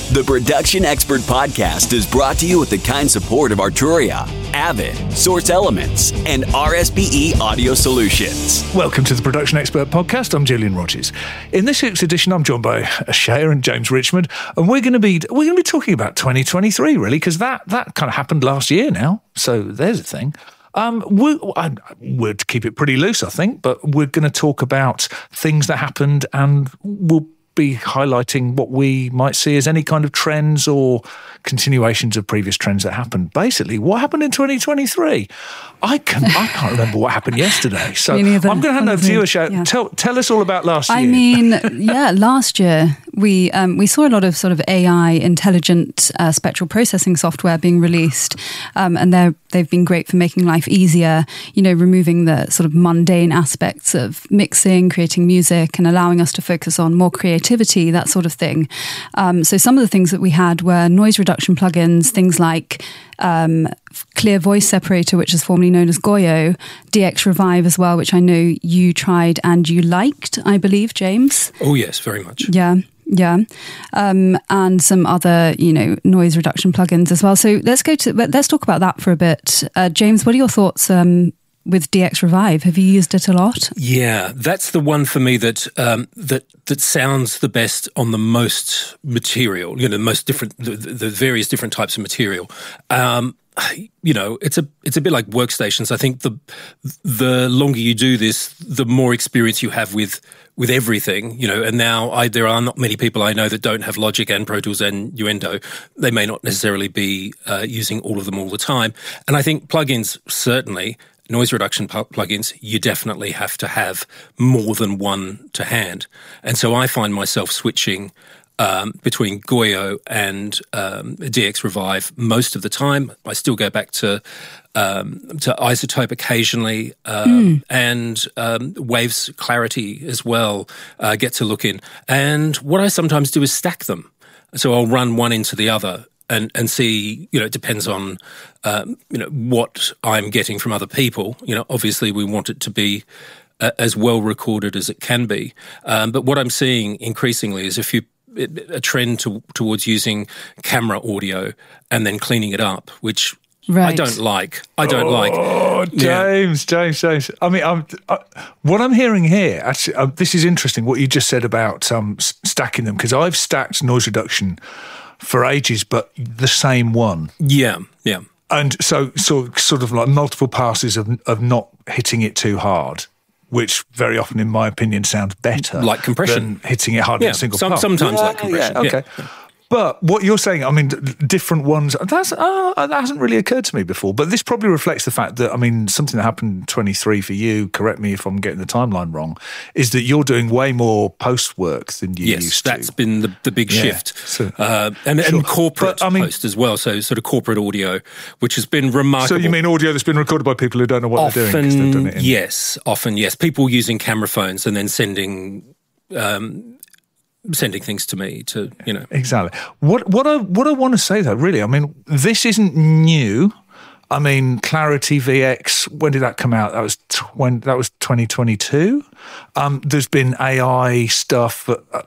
The Production Expert Podcast is brought to you with the kind support of Arturia, Avid, Source Elements, and RSPE Audio Solutions. Welcome to the Production Expert Podcast. I'm Julian Rogers. In this week's edition, I'm joined by Shea and James Richmond, and we're going to be talking about 2023, really, because that kind of happened last year now. So there's a thing. We're to keep it pretty loose, I think, but we're going to talk about things that happened, and we'll be highlighting what we might see as any kind of trends or continuations of previous trends that happened. Basically, what happened in 2023? I can't remember what happened yesterday. So I'm going to hand over to you, Shea. Yeah. Tell us all about last year. I mean, last year we saw a lot of sort of AI, intelligent spectral processing software being released, and they've been great for making life easier, removing the sort of mundane aspects of mixing, creating music, and allowing us to focus on more creativity, that sort of thing. So some of the things that we had were noise reduction plugins, things like Clear Voice Separator, which is formerly known as Goyo, DX Revive as well, which I know you tried and you liked, I believe, James. Oh yes, very much. Yeah. And some other, noise reduction plugins as well. So let's talk about that for a bit. James, what are your thoughts with DX Revive? Have you used it a lot? Yeah, that's the one for me that sounds the best on the most material. The most different, the various different types of material. It's a bit like workstations. I think the longer you do this, the more experience you have with everything, and now there are not many people I know that don't have Logic and Pro Tools and Nuendo. They may not necessarily be using all of them all the time. And I think plugins, certainly, noise reduction plugins, you definitely have to have more than one to hand. And so I find myself switching between Goyo and DX Revive most of the time. I still go back to Isotope occasionally, and Waves Clarity as well get to look in. And what I sometimes do is stack them. So I'll run one into the other and see, it depends on, what I'm getting from other people. Obviously we want it to be as well recorded as it can be. But what I'm seeing increasingly is a trend towards using camera audio and then cleaning it up, which I don't like. Oh, James. I mean, what I'm hearing here, actually, this is interesting, what you just said about stacking them, because I've stacked noise reduction for ages, but the same one. Yeah. And so sort of like multiple passes of not hitting it too hard, which very often, in my opinion, sounds better. Like compression. Than hitting it hard in a single pass. Sometimes like compression. Yeah, okay. Yeah. But what you're saying, I mean, different ones, that hasn't really occurred to me before. But this probably reflects the fact that, I mean, something that happened in 23 for you, correct me if I'm getting the timeline wrong, is that you're doing way more post work than you used to. Yes, that's been the big shift. So, and corporate post as well, so sort of corporate audio, which has been remarkable. So you mean audio that's been recorded by people who don't know what they're doing? 'Cause they've done it Often, yes. People using camera phones and then sending things to me to, Exactly. What I want to say though, really, I mean, this isn't new. I mean, Clarity VX, when did that come out? That was 2022. There's been AI stuff,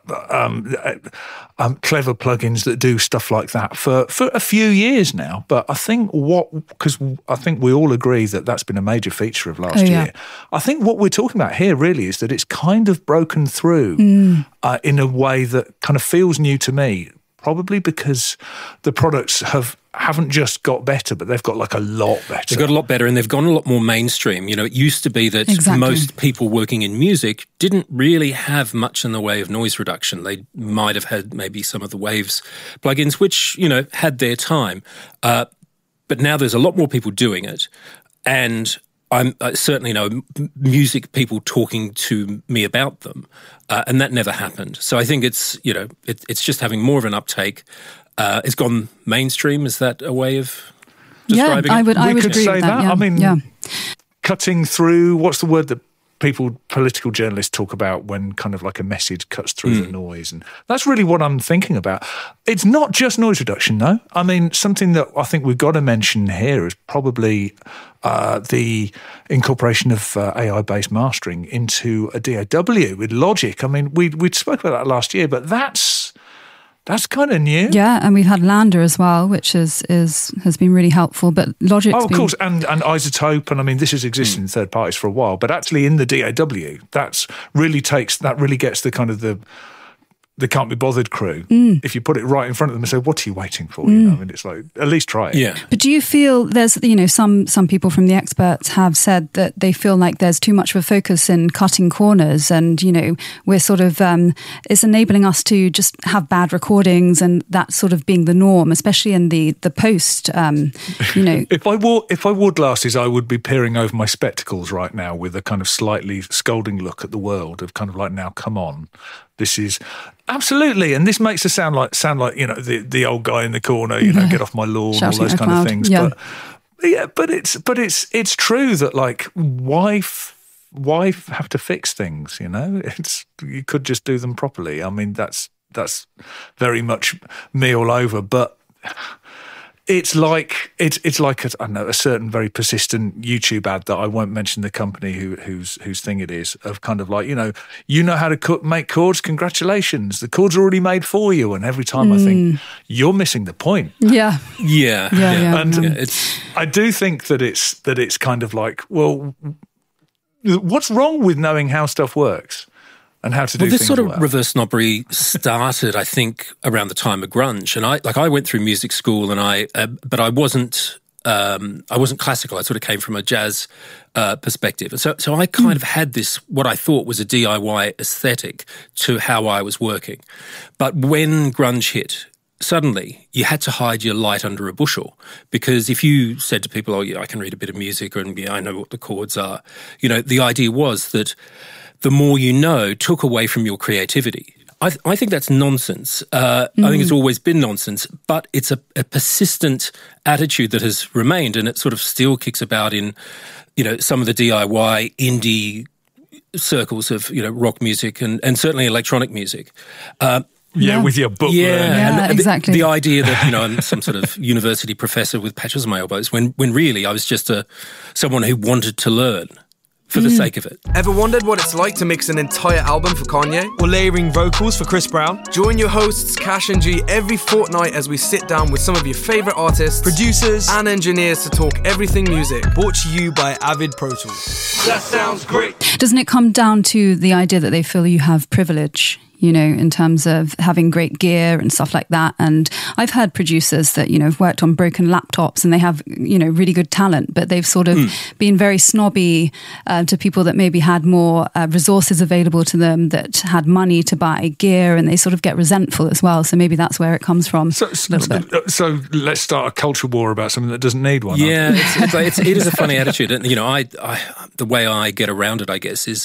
clever plugins that do stuff like that for a few years now. But I think because I think we all agree that that's been a major feature of last year. I think what we're talking about here really is that it's kind of broken through in a way that kind of feels new to me. Probably because the products haven't just got better, but they've got like a lot better. They've got a lot better, and they've gone a lot more mainstream. It used to be that most people working in music didn't really have much in the way of noise reduction. They might have had maybe some of the Waves plugins, which, had their time. But now there's a lot more people doing it. And I certainly know music people talking to me about them, and that never happened. So I think it's it's just having more of an uptake. It's gone mainstream. Is that a way of describing it? I would agree with that. Yeah. I mean, cutting through. What's the word that political journalists talk about when kind of like a message cuts through the noise? And that's really what I'm thinking about. It's not just noise reduction, though. I mean, something that I think we've got to mention here is probably the incorporation of AI-based mastering into a DAW with Logic. I mean, we spoke about that last year, but that's That's kind of new. Yeah, and we've had Lander as well, which has been really helpful. But Logic's of course, and Isotope, and I mean, this has existed in third parties for a while, but actually in the DAW, that really gets the kind of the can't be bothered crew. If you put it right in front of them and say, "What are you waiting for?" You know, and it's like, at least try it. Yeah. But do you feel there's, some people from the experts have said that they feel like there's too much of a focus in cutting corners, and we're sort of it's enabling us to just have bad recordings, and that sort of being the norm, especially in the post. If I wore glasses, I would be peering over my spectacles right now with a kind of slightly scolding look at the world of kind of like, now come on. This is absolutely, and this makes us sound like the old guy in the corner, get off my lawn, Shouting all those kind of things. Yeah. But it's true that like why have to fix things? You could just do them properly. I mean, that's very much me all over, but. It's like a certain very persistent YouTube ad that I won't mention the company whose thing it is, of kind of like, you know how to make chords, congratulations, the chords are already made for you, and every time I think you're missing the point. Yeah. I do think that it's kind of like, well, what's wrong with knowing how stuff works? And how to do this things sort of well. reverse snobbery started, I think, around the time of grunge, and I went through music school, and but I wasn't classical. I sort of came from a jazz perspective, and so I kind of had this what I thought was a DIY aesthetic to how I was working. But when grunge hit, suddenly you had to hide your light under a bushel, because if you said to people, "Oh, yeah, I can read a bit of music, and yeah, I know what the chords are," the idea was that the more you know took away from your creativity. I think that's nonsense. I think it's always been nonsense, but it's a persistent attitude that has remained, and it sort of still kicks about in, some of the DIY indie circles of, rock music and certainly electronic music. With your booklet. Yeah, exactly. The idea that, I'm some sort of university professor with patches on my elbows, when really I was just someone who wanted to learn. For the sake of it. Ever wondered what it's like to mix an entire album for Kanye? Or layering vocals for Chris Brown? Join your hosts Cash and G every fortnight as we sit down with some of your favourite artists, producers and engineers to talk everything music. Brought to you by Avid Pro Tools. That sounds great. Doesn't it come down to the idea that they feel you have privilege? In terms of having great gear and stuff like that. And I've heard producers that, have worked on broken laptops and they have, really good talent, but they've sort of been very snobby to people that maybe had more resources available to them, that had money to buy gear, and they sort of get resentful as well. So maybe that's where it comes from. So let's start a culture war about something that doesn't need one. Yeah, it is a funny attitude. And, the way I get around it, I guess, is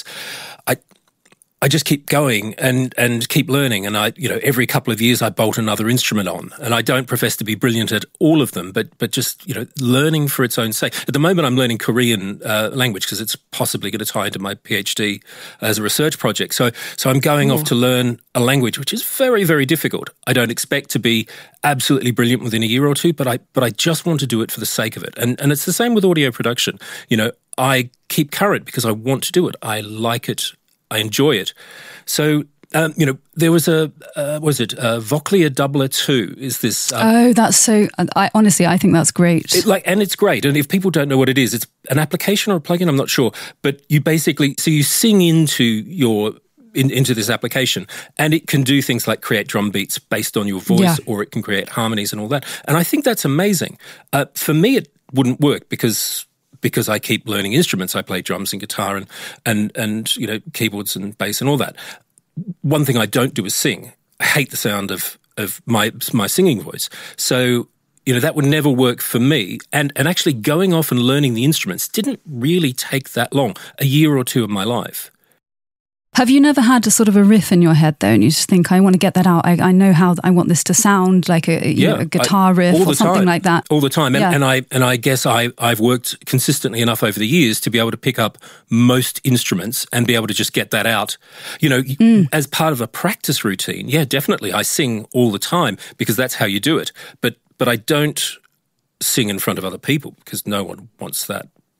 I just keep going and keep learning. And every couple of years I bolt another instrument on. And I don't profess to be brilliant at all of them, but just, learning for its own sake. At the moment I'm learning Korean language because it's possibly going to tie into my PhD as a research project. So I'm going off to learn a language, which is very, very difficult. I don't expect to be absolutely brilliant within a year or two, but I just want to do it for the sake of it. And it's the same with audio production. I keep current because I want to do it. I like it. I enjoy it. So, there was Voclia Doubler 2 is this... that's so... I think that's great. And it's great. And if people don't know what it is, it's an application or a plugin, I'm not sure. But you basically... So you sing into this application, and it can do things like create drum beats based on your voice, or it can create harmonies and all that. And I think that's amazing. For me, it wouldn't work because I keep learning instruments. I play drums and guitar and keyboards and bass and all that. One thing I don't do is sing. I hate the sound of my singing voice. So, that would never work for me. And actually going off and learning the instruments didn't really take that long, a year or two of my life. Have you never had a sort of a riff in your head though, and you just think, I want to get that out. I know how I want this to sound, like a guitar riff or something like that. All the time. And I guess I've worked consistently enough over the years to be able to pick up most instruments and be able to just get that out. As part of a practice routine, definitely I sing all the time because that's how you do it. But I don't sing in front of other people because no one wants that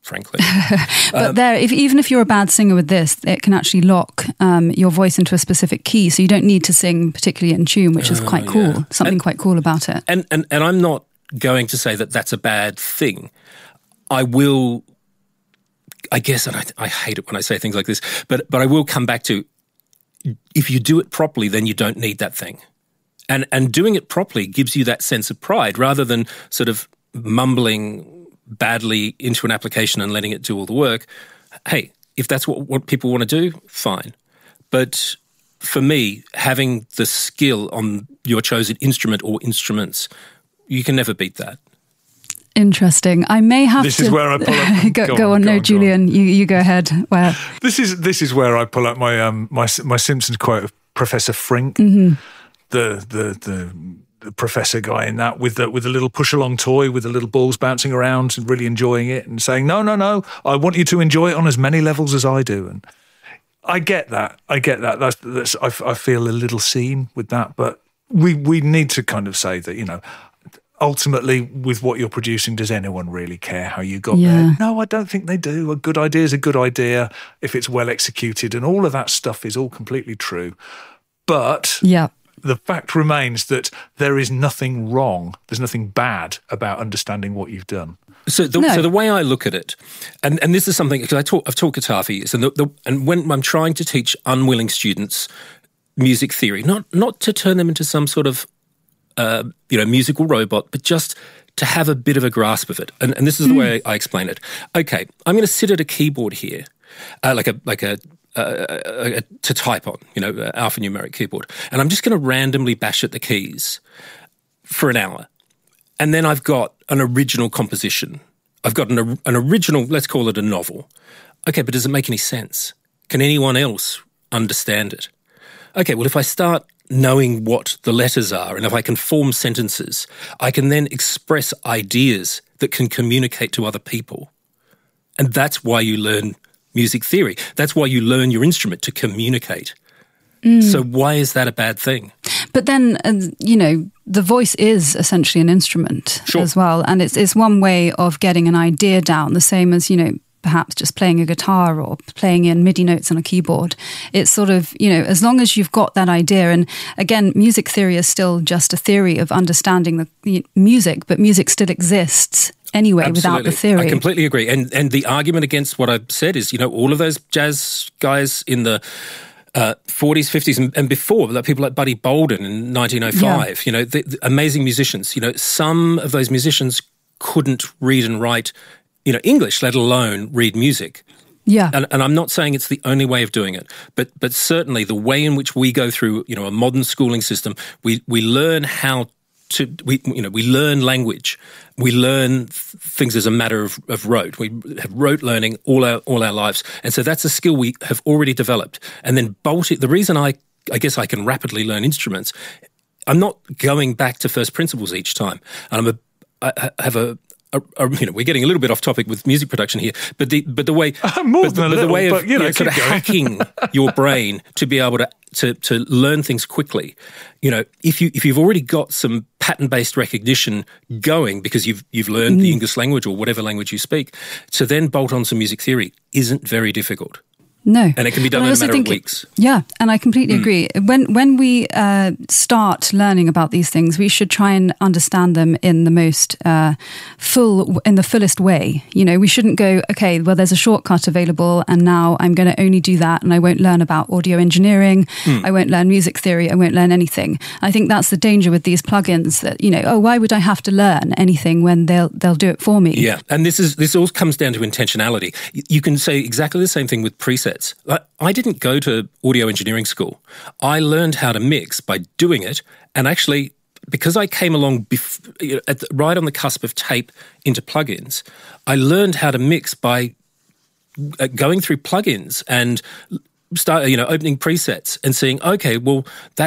frankly. But even if you're a bad singer with this, it can actually lock your voice into a specific key, so you don't need to sing particularly in tune, which is quite cool. Yeah. Something quite cool about it. And I'm not going to say that that's a bad thing. I guess, and I hate it when I say things like this, but I will come back to, if you do it properly, then you don't need that thing. And doing it properly gives you that sense of pride rather than sort of mumbling badly into an application and letting it do all the work. Hey, if that's what people want to do, fine. But for me, having the skill on your chosen instrument or instruments, you can never beat that. Interesting. I may have this to... is where I pull up... go on. No, Julian, you go ahead. Where? This is where I pull up my my Simpsons quote of Professor Frink, the professor guy in that, with the little push-along toy with the little balls bouncing around and really enjoying it and saying, no, I want you to enjoy it on as many levels as I do. And I get that. That's I feel a little seen with that, but we need to kind of say that, you know, ultimately, with what you're producing, does anyone really care how you got there? No, I don't think they do. A good idea is a good idea if it's well executed, and all of that stuff is all completely true. But the fact remains that there is nothing wrong, there's nothing bad about understanding what you've done. So the way I look at it, and this is something, because I've taught guitar for years, and when I'm trying to teach unwilling students music theory, not to turn them into some sort of musical robot, but just to have a bit of a grasp of it. And this is the way I explain it. Okay, I'm going to sit at a keyboard here, to type on, alphanumeric keyboard, and I'm just going to randomly bash at the keys for an hour. And then I've got an original composition. I've got an original, let's call it a novel. Okay, but does it make any sense? Can anyone else understand it? Okay, well, if I start knowing what the letters are, and if I can form sentences, I can then express ideas that can communicate to other people. And that's why you learn music theory. That's why you learn your instrument, to communicate. So why is that a bad thing? But then, the voice is essentially an instrument as well. And it's one way of getting an idea down, the same as, perhaps just playing a guitar or playing in MIDI notes on a keyboard. It's sort of, as long as you've got that idea. And again, music theory is still just a theory of understanding the music, but music still exists anyway. Absolutely. Without the theory. I completely agree. And the argument against what I've said is, all of those jazz guys in the 40s, 50s and before, like people like Buddy Bolden in 1905, the amazing musicians, some of those musicians couldn't read and write English, let alone read music. Yeah. And I'm not saying it's the only way of doing it, but certainly the way in which we go through, a modern schooling system, we learn how to, we learn language. We learn things as a matter of rote. We have rote learning all our lives. And so that's a skill we have already developed. And then the reason I guess I can rapidly learn instruments, I'm not going back to first principles each time. And I have we're getting a little bit off topic with music production here, but the way sort of hacking your brain to be able to learn things quickly. If you've already got some pattern-based recognition going because you've learned the English language or whatever language you speak, to then bolt on some music theory isn't very difficult. No. And it can be done in a matter of weeks. Yeah, and I completely agree. When we start learning about these things, we should try and understand them in the most in the fullest way. We shouldn't go, okay, well, there's a shortcut available and now I'm going to only do that and I won't learn about audio engineering, I won't learn music theory, I won't learn anything. I think that's the danger with these plugins that, why would I have to learn anything when they'll do it for me? Yeah, and this all comes down to intentionality. You can say exactly the same thing with presets. I didn't go to audio engineering school. I learned how to mix by doing it, and actually, because I came along right on the cusp of tape into plugins, I learned how to mix by going through plugins and opening presets and seeing, okay, well,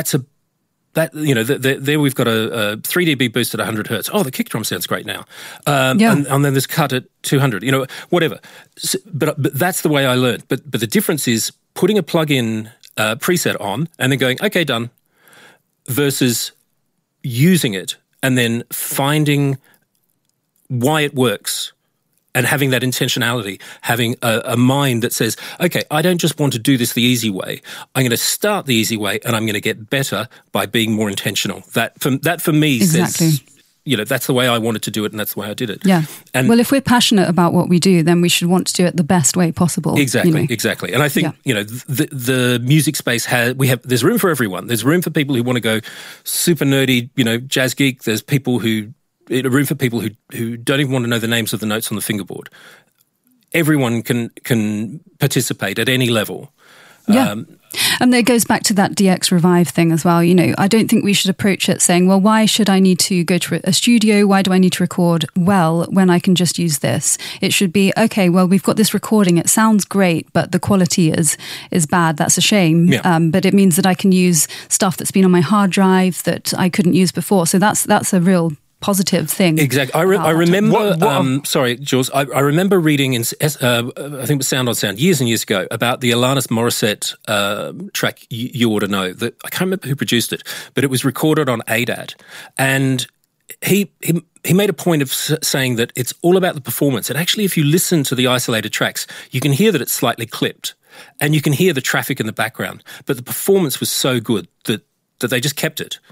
there we've got a 3 dB boost at 100 hertz. Oh, the kick drum sounds great now. And then there's cut at 200, whatever. So, but that's the way I learned. But the difference is putting a plug-in preset on and then going, okay, done, versus using it and then finding why it works And having that intentionality, having a mind that says, okay, I don't just want to do this the easy way. I'm going to start the easy way, and I'm going to get better by being more intentional. That for me Exactly. says, that's the way I wanted to do it, and that's the way I did it. Yeah. And well, if we're passionate about what we do, then we should want to do it the best way possible. Exactly, exactly. And I think, the music space there's room for everyone. There's room for people who want to go super nerdy, jazz geek. There's room for people who don't even want to know the names of the notes on the fingerboard. Everyone can participate at any level. Yeah. And it goes back to that DX Revive thing as well. I don't think we should approach it saying, well, why should I need to go to a studio? Why do I need to record well when I can just use this? It should be, okay, well, we've got this recording. It sounds great, but the quality is bad. That's a shame. Yeah. But it means that I can use stuff that's been on my hard drive that I couldn't use before. So that's a real positive thing. Exactly. I remember, sorry, Jules, I remember reading in, I think it was Sound on Sound, years and years ago, about the Alanis Morissette track, You Ought to Know. I can't remember who produced it, but it was recorded on ADAT. And he made a point of saying that it's all about the performance. And actually, if you listen to the isolated tracks, you can hear that it's slightly clipped. And you can hear the traffic in the background. But the performance was so good that they just kept it.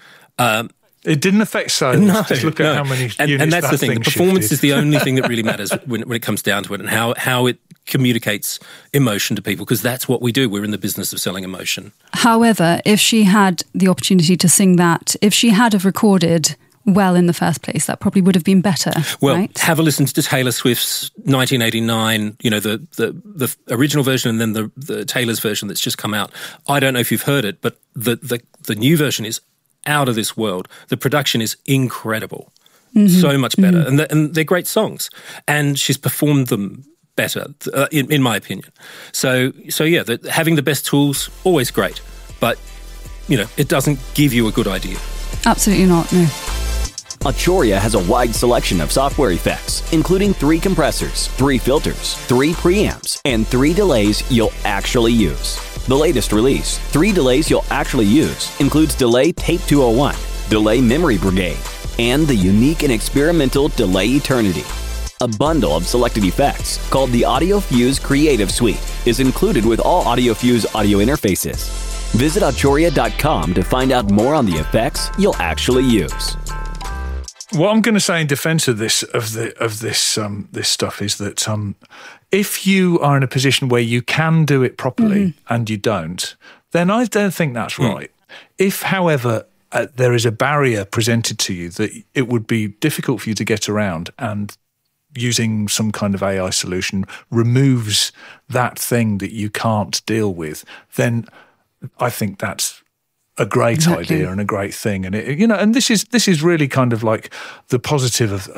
It didn't affect sales. No, just look at how many units and that's that the thing. The performance shifted. is the only thing that really matters when it comes down to it, and how it communicates emotion to people, because that's what we do. We're in the business of selling emotion. However, if she had the opportunity to sing that, if she had have recorded well in the first place, that probably would have been better. Well, right? have a listen to Taylor Swift's 1989, the original version, and then the Taylor's version that's just come out. I don't know if you've heard it, but the new version is out of this world. The production is incredible, so much better, and they're great songs. And she's performed them better, in my opinion. So yeah, having the best tools, always great, but it doesn't give you a good idea. Absolutely not. No. Arturia has a wide selection of software effects, including 3 compressors, 3 filters, 3 preamps, and 3 delays you'll actually use. The latest release, 3 delays you'll actually use, includes Delay Tape 201, Delay Memory Brigade, and the unique and experimental Delay Eternity. A bundle of selected effects, called the AudioFuse Creative Suite, is included with all AudioFuse audio interfaces. Visit Arturia.com to find out more on the effects you'll actually use. What I'm going to say in defence of this stuff is that if you are in a position where you can do it properly and you don't, then I don't think that's right. If, however, there is a barrier presented to you that it would be difficult for you to get around, and using some kind of AI solution removes that thing that you can't deal with, then I think that's a great idea and a great thing. And and this is really kind of like the positive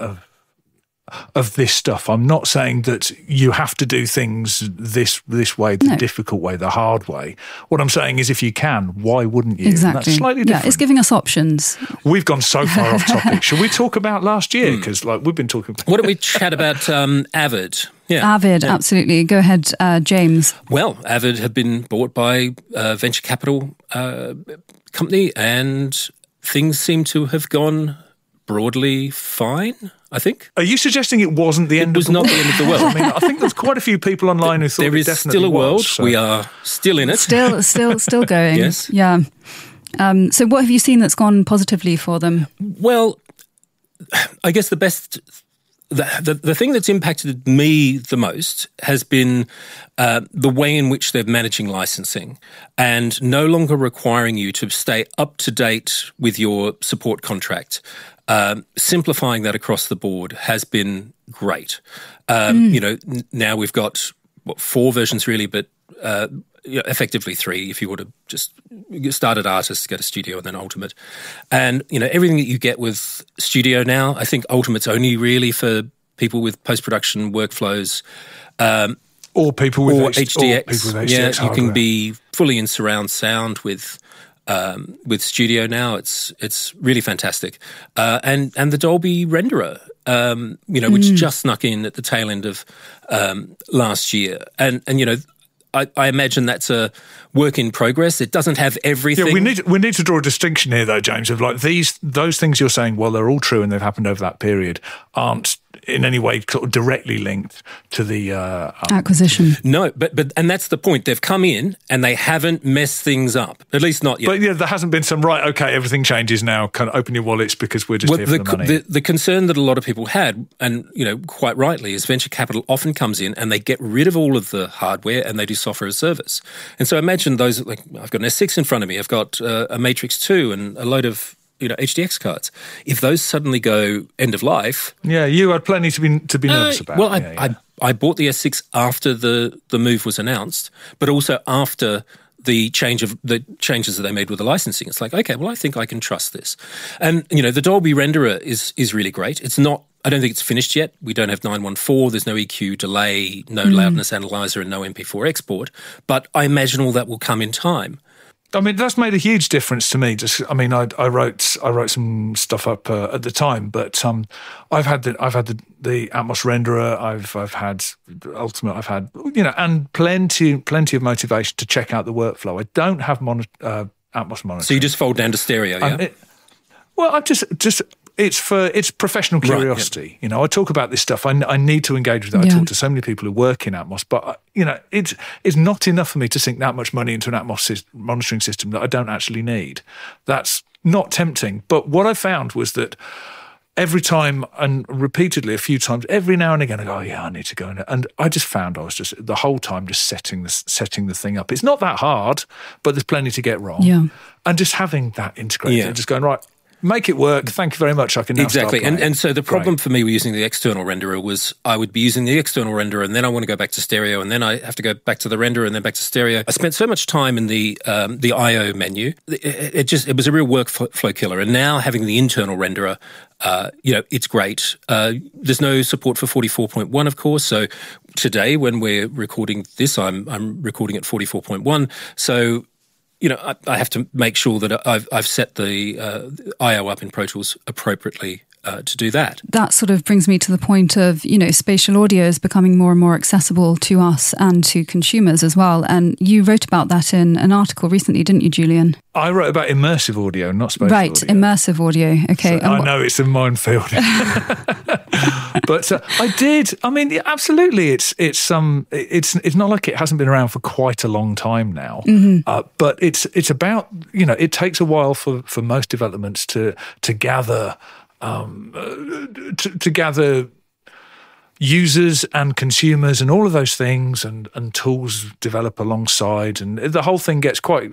of this stuff. I'm not saying that you have to do things this way, the difficult way, the hard way. What I'm saying is, if you can, why wouldn't you? Exactly. And that's slightly different. Yeah, it's giving us options. We've gone so far off topic. Shall we talk about last year? Because we've been talking about... Why don't we chat about Avid? Yeah. Avid, absolutely. Go ahead, James. Well, Avid have been bought by a venture capital company, and things seem to have gone broadly fine, I think. Are you suggesting it wasn't the end of the world? It was not the end of the world. I mean, I think there's quite a few people online who thought there is still a world. So. We are still in it. Still going. Yes. Yeah. So what have you seen that's gone positively for them? Well, I guess the thing that's impacted me the most has been the way in which they're managing licensing, and no longer requiring you to stay up to date with your support contract. Simplifying that across the board has been great. Now we've got 4 versions really, but effectively 3 if you were to just start at Artist, go to Studio, and then Ultimate. And, everything that you get with Studio now, I think Ultimate's only really for people with post-production workflows. Or people with HDX. Or people with HDX you hardware. can be fully in surround sound with Studio now. It's really fantastic. And the Dolby Renderer, which just snuck in at the tail end of last year. And I imagine that's work in progress. It doesn't have everything. Yeah, we need to draw a distinction here, though, James, of like those things you're saying, well, they're all true and they've happened over that period, aren't in any way sort of directly linked to the acquisition. No, but and that's the point. They've come in and they haven't messed things up, at least not yet. But yeah, there hasn't been some okay, everything changes now. Kind of open your wallets because we're just here for the money. The concern that a lot of people had, and quite rightly, is venture capital often comes in and they get rid of all of the hardware and they do software as a service. And so imagine those. Like I've got an S6 in front of me. I've got a Matrix 2 and a load of HDX cards. If those suddenly go end of life, you had plenty to be nervous about. Well, I bought the S6 after the move was announced, but also after the changes that they made with the licensing. It's like, okay, well, I think I can trust this. And the Dolby renderer is really great. It's not. I don't think it's finished yet. We don't have 914. There's no EQ delay, no loudness analyzer, and no MP4 export. But I imagine all that will come in time. I mean, that's made a huge difference to me. I wrote some stuff up at the time, but I've had the Atmos renderer. I've had Ultimate. I've had and plenty of motivation to check out the workflow. I don't have Atmos monitoring. So you just fold down to stereo, yeah? I just. It's professional curiosity. Right, yeah. I talk about this stuff. I need to engage with it. I talk to so many people who work in Atmos, but it's not enough for me to sink that much money into an Atmos monitoring system that I don't actually need. That's not tempting. But what I found was that every time, and repeatedly a few times, every now and again, I go, I need to go in. And I just found I was just the whole time just setting the thing up. It's not that hard, but there's plenty to get wrong. Yeah. And just having that integrated and just going, right, make it work. Thank you very much. I can now exactly. Start and so the problem for me with using the external renderer was I would be using the external renderer and then I want to go back to stereo and then I have to go back to the renderer and then back to stereo. I spent so much time in the I/O menu. It was a real workflow killer. And now having the internal renderer, it's great. There's no support for 44.1, of course. So today when we're recording this, I'm recording at 44.1. So I have to make sure that I've set the I/O up in Pro Tools appropriately to do that. That sort of brings me to the point of, spatial audio is becoming more and more accessible to us and to consumers as well. And you wrote about that in an article recently, didn't you, Julian? I wrote about immersive audio, not spatial audio. Right, immersive audio. Okay. So I know it's a minefield. But I did. I mean, absolutely. It's not like it hasn't been around for quite a long time now. Mm-hmm. But it's about, it takes a while for most developments to gather to gather users and consumers and all of those things, and tools develop alongside, and the whole thing gets quite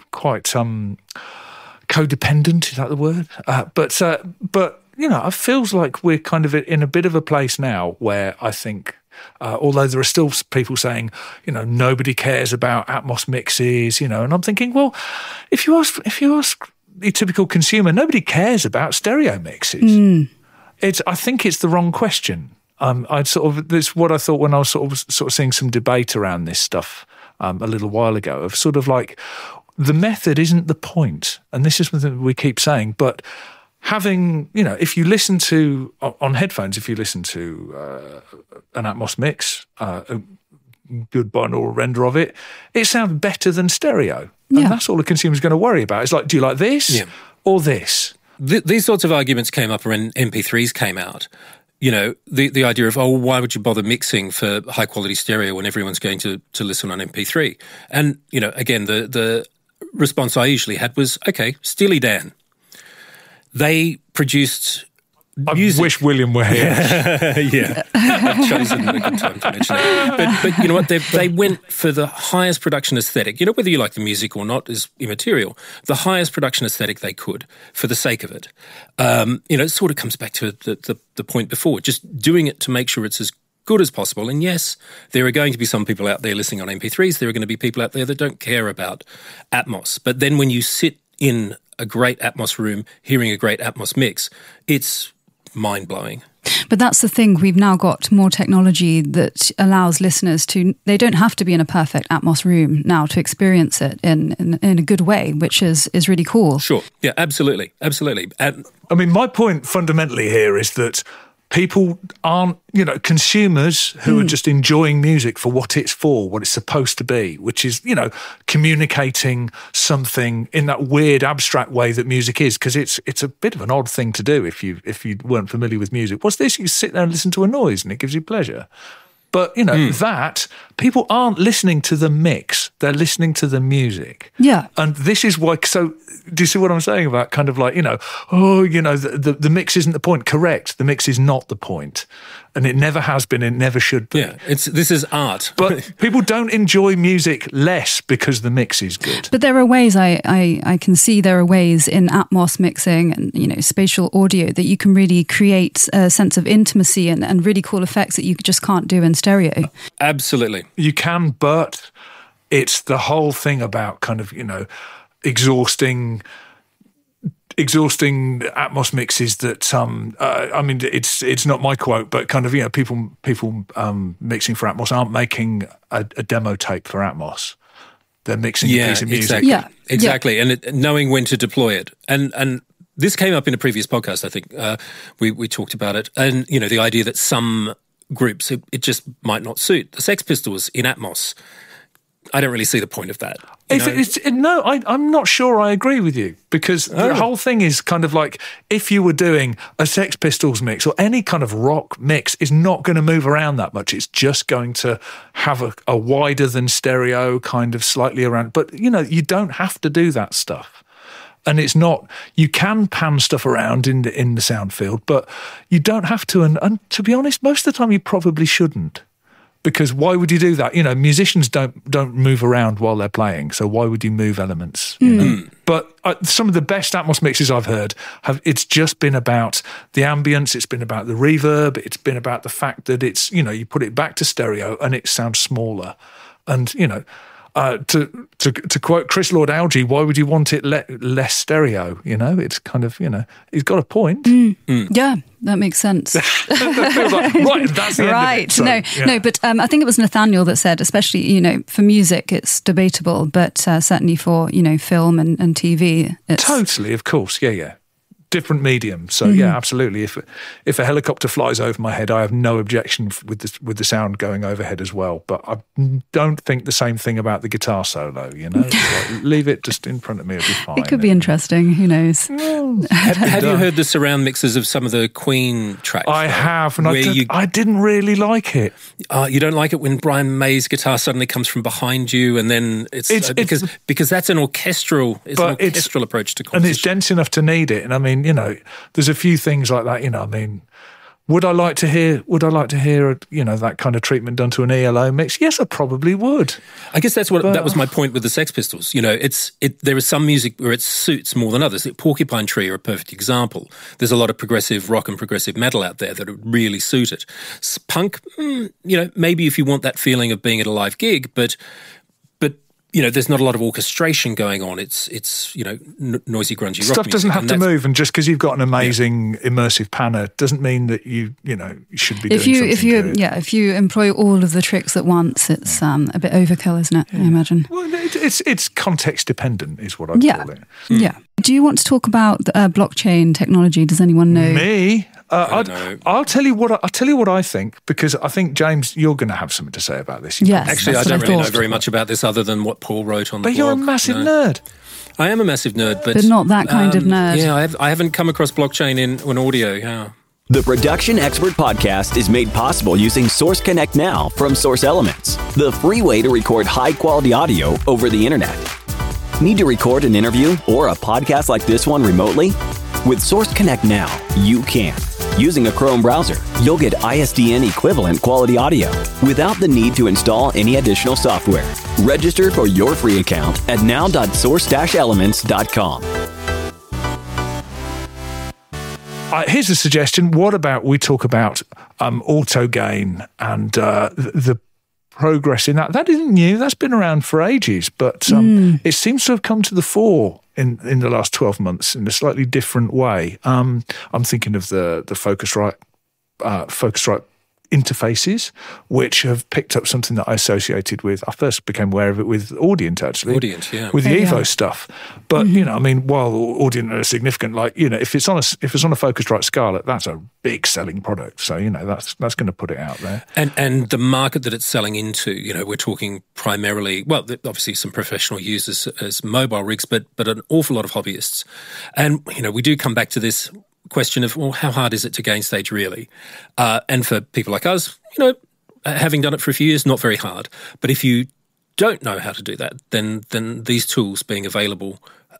codependent. Is that the word? But it feels like we're kind of in a bit of a place now where I think, although there are still people saying, nobody cares about Atmos mixes, and I'm thinking, well, if you ask the typical consumer, nobody cares about stereo mixes. I think it's the wrong question. It's what I thought when I was sort of seeing some debate around this stuff a little while ago, of sort of like the method isn't the point, and this is something we keep saying. But having, if you listen to on headphones, if you listen to an Atmos mix, a good binaural render of it, it sounds better than stereo. And that's all the consumer's going to worry about. It's like, do you like this or this? These sorts of arguments came up when MP3s came out. The idea of, why would you bother mixing for high-quality stereo when everyone's going to listen on MP3? And, again, the response I usually had was, okay, Steely Dan. They produced music. I wish William were here. Yeah, I've chosen a good time to mention it. But you know what? They went for the highest production aesthetic. Whether you like the music or not is immaterial. The highest production aesthetic they could for the sake of it. It sort of comes back to the point before, just doing it to make sure it's as good as possible. And yes, there are going to be some people out there listening on MP3s. There are going to be people out there that don't care about Atmos. But then when you sit in a great Atmos room, hearing a great Atmos mix, it's mind-blowing. But that's the thing, we've now got more technology that allows listeners they don't have to be in a perfect Atmos room now to experience it in a good way, which is really cool. Sure, yeah, absolutely. I mean, my point fundamentally here is that people aren't, consumers who are just enjoying music for what it's for, what it's supposed to be, which is, communicating something in that weird abstract way that music is, because it's a bit of an odd thing to do if you weren't familiar with music. What's this? You sit there and listen to a noise and it gives you pleasure. But, that people aren't listening to the mix. They're listening to the music. Yeah. And this is why, so do you see what I'm saying about kind of like, the mix isn't the point. Correct. The mix is not the point. And it never has been, it never should be. Yeah, this is art. But people don't enjoy music less because the mix is good. But there are ways, I can see there are ways in Atmos mixing and, spatial audio that you can really create a sense of intimacy and really cool effects that you just can't do in stereo. Absolutely. You can, but it's the whole thing about kind of, exhausting Atmos mixes that it's not my quote, but kind of people mixing for Atmos aren't making a demo tape for Atmos. They're mixing a piece of music. Exactly. And knowing when to deploy it. And this came up in a previous podcast, I think. We talked about it. And, the idea that some groups, it just might not suit. The Sex Pistols in Atmos, I don't really see the point of that. I'm not sure I agree with you, because the whole thing is kind of like, if you were doing a Sex Pistols mix or any kind of rock mix, is not going to move around that much. It's just going to have a wider than stereo kind of slightly around. But, you don't have to do that stuff. And it's not, you can pan stuff around in the sound field, but you don't have to. And to be honest, most of the time you probably shouldn't. Because why would you do that? Musicians don't move around while they're playing, so why would you move elements? But some of the best Atmos mixes I've heard it's just been about the ambience, it's been about the reverb, it's been about the fact that it's you put it back to stereo and it sounds smaller, and to quote Chris Lord-Alge, why would you want it less stereo? It's kind of he's got a point. Yeah. That makes sense. Right, that's the end of it. No, but I think it was Nathaniel that said, especially, for music, it's debatable, but certainly for, film and TV, it's... Totally, of course, yeah. Different medium. So, yeah, absolutely. If a helicopter flies over my head, I have no objection with the sound going overhead as well. But I don't think the same thing about the guitar solo, Like, leave it just in front of me, it'll be fine. It could be interesting, who knows? Have you heard the surround mixes of some of the Queen tracks? I have, and I didn't really like it. You don't like it when Brian May's guitar suddenly comes from behind you, and then because that's an orchestral approach to composition. And it's dense enough to need it. And I mean, there's a few things like that, would I like to hear, that kind of treatment done to an ELO mix? Yes, I probably would. I guess that was my point with the Sex Pistols. There is some music where it suits more than others. Porcupine Tree are a perfect example. There's a lot of progressive rock and progressive metal out there that really suit it. Punk, maybe if you want that feeling of being at a live gig, but there's not a lot of orchestration going on. It's noisy, grungy rock stuff doesn't have to move, and just because you've got an amazing immersive panner doesn't mean that you should be doing something good. If you employ all of the tricks at once, it's a bit overkill, isn't it? I imagine. Well, it's context dependent, is what I'd call it. Yeah. Do you want to talk about blockchain technology? Does anyone know? Me? I'll tell you what I think, because I think, James, you're going to have something to say about this. Yes, actually, I don't really know very much about this other than what Paul wrote on the blog. But you're a massive nerd. I am a massive nerd, but not that kind of nerd. Yeah, I haven't come across blockchain in audio. Yeah. The Production Expert Podcast is made possible using Source Connect Now from Source Elements, the free way to record high-quality audio over the internet. Need to record an interview or a podcast like this one remotely? With Source Connect Now, you can. Using a Chrome browser, you'll get ISDN equivalent quality audio without the need to install any additional software. Register for your free account at now.source-elements.com. Here's a suggestion. What about we talk about auto gain and the progress in that? That isn't new. That's been around for ages, but it seems to have come to the fore in the last 12 months in a slightly different way. I'm thinking of the Focusrite interfaces, which have picked up something that I associated with. I first became aware of it with Audient, actually. Audient, yeah. With the Evo stuff. But, I mean, while Audient are significant, like, if it's on a Focusrite Scarlett, that's a big selling product. So, that's going to put it out there. And the market that it's selling into, we're talking primarily, well, obviously some professional users as mobile rigs, but an awful lot of hobbyists. And, we do come back to this question of, well, how hard is it to gain stage really? And for people like us, having done it for a few years, not very hard. But if you don't know how to do that, then these tools being available,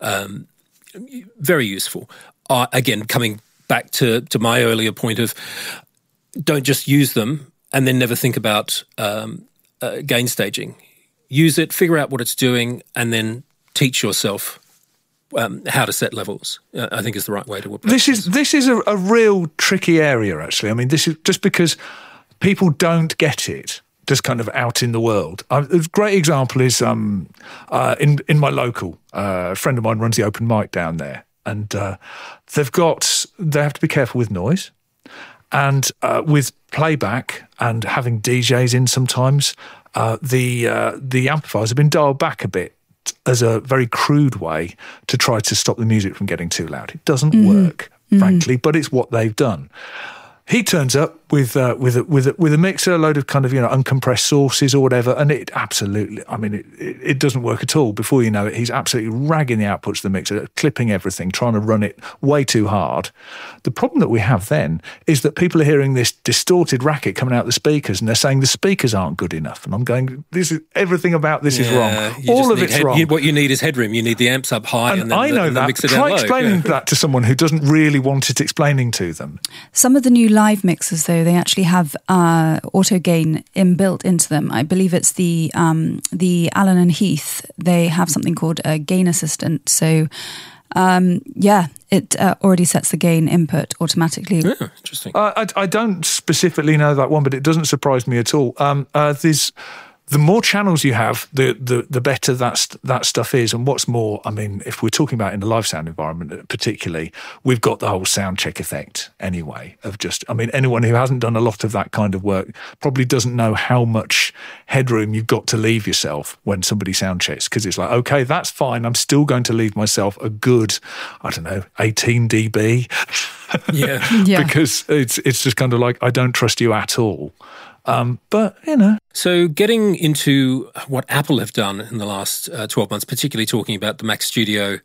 very useful. Again, coming back to my earlier point of don't just use them and then never think about gain staging. Use it, figure out what it's doing, and then teach yourself how to set levels, I think is the right way to approach this is a real tricky area, actually. I mean, this is just because people don't get it just kind of out in the world. A great example is in my local, a friend of mine runs the open mic down there, and they have to be careful with noise and with playback and having DJs in sometimes. The amplifiers have been dialed back a bit as a very crude way to try to stop the music from getting too loud. It doesn't work, frankly, but it's what they've done. He turns up with a mixer, a load of kind of uncompressed sources or whatever, and it absolutely, I mean, it doesn't work at all. Before you know it, he's absolutely ragging the outputs of the mixer, clipping everything, trying to run it way too hard. The problem that we have then is that people are hearing this distorted racket coming out the speakers, and they're saying the speakers aren't good enough. And I'm going, everything about this is wrong. All of it's wrong. What you need is headroom. You need the amps up high, and then I know that. Try explaining that to someone who doesn't really want it explaining to them. Some of the new live mixers, though, they actually have auto gain inbuilt into them. I believe it's the Allen and Heath. They have something called a gain assistant. So, it already sets the gain input automatically. Yeah, interesting. I don't specifically know that one, but it doesn't surprise me at all. The more channels you have, the better that stuff is. And what's more, I mean, if we're talking about in the live sound environment particularly, we've got the whole sound check effect anyway of just, I mean, anyone who hasn't done a lot of that kind of work probably doesn't know how much headroom you've got to leave yourself when somebody sound checks, because it's like, okay, that's fine. I'm still going to leave myself a good, 18 dB. Yeah. Because it's just kind of like, I don't trust you at all. But, So getting into what Apple have done in the last 12 months, particularly talking about the Mac Studio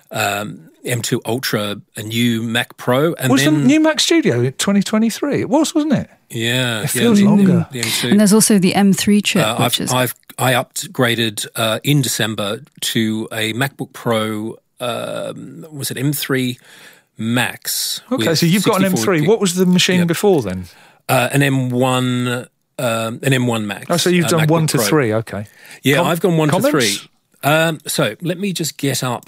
M2 Ultra, a new Mac Pro. And was the new Mac Studio in 2023? It was, wasn't it? Yeah. It feels longer. The M2. And there's also the M3 chip, I upgraded in December to a MacBook Pro, was it M3 Max? Okay, so you've got an M3. What was the machine before then? An M1 Max. Oh, so you've done MacBook 1 to Pro. 3, okay. Yeah, I've gone 1 comments? to 3. So let me just get up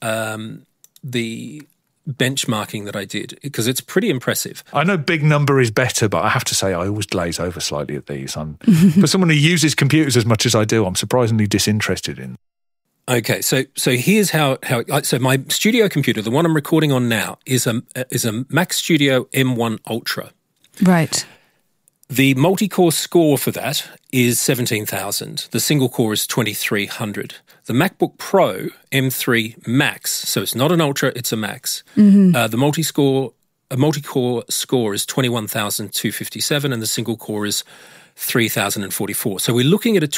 the benchmarking that I did, because it's pretty impressive. I know big number is better, but I have to say I always glaze over slightly at these. For someone who uses computers as much as I do, I'm surprisingly disinterested in. Okay, so here's how so my studio computer, the one I'm recording on now, is a Mac Studio M1 Ultra. Right. The multi-core score for that is 17,000. The single core is 2,300. The MacBook Pro M3 Max, so it's not an Ultra, it's a Max. The multi-core score is 21,257, and the single core is 3,044. So we're looking at a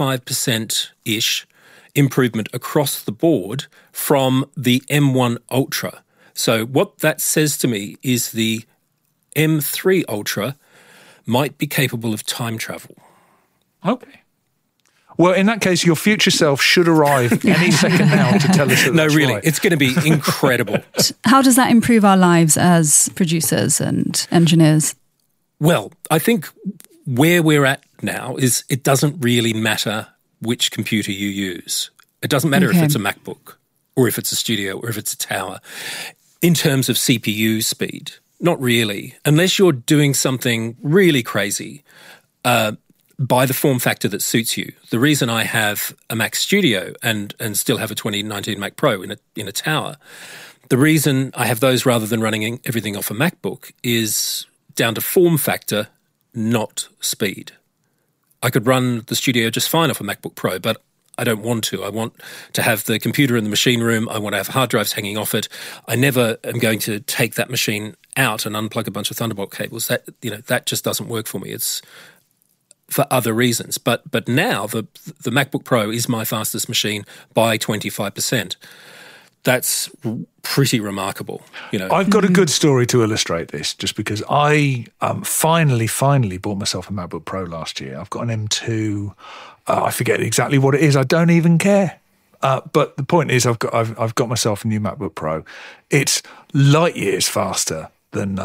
25%-ish improvement across the board from the M1 Ultra. So what that says to me is the M3 Ultra might be capable of time travel. Okay. Well, in that case, your future self should arrive any second now to tell us that No, that's really, right. it's going to be incredible. How does that improve our lives as producers and engineers? Well, I think where we're at now is it doesn't really matter which computer you use. It doesn't matter if it's a MacBook or if it's a Studio or if it's a Tower. In terms of CPU speed, not really. Unless you're doing something really crazy by the form factor that suits you. The reason I have a Mac Studio and still have a 2019 Mac Pro in a Tower, the reason I have those rather than running everything off a MacBook is down to form factor not speed. I could run the studio just fine off a MacBook Pro, but I don't want to. I want to have the computer in the machine room. I want to have hard drives hanging off it. I never am going to take that machine out and unplug a bunch of Thunderbolt cables. That just doesn't work for me. It's for other reasons. But now the MacBook Pro is my fastest machine by 25%. That's pretty remarkable. I've got a good story to illustrate this, just because I finally bought myself a MacBook Pro last year. I've got an M2. I forget exactly what it is. I don't even care. But the point is, I've got myself a new MacBook Pro. It's light years faster than